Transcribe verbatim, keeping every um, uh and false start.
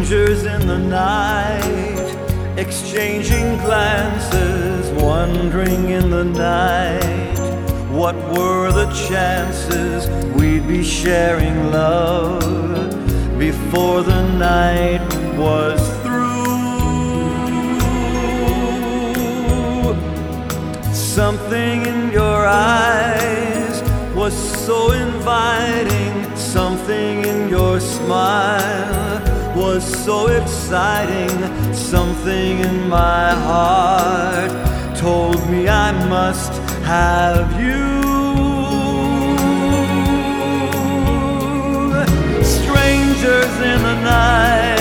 Strangers in the night, exchanging glances, wondering in the night, what were the chances we'd be sharing love before the night was through. Something in your eyes was so inviting, something in your smile was so exciting, something in my heart told me I must have you. Strangers in the night,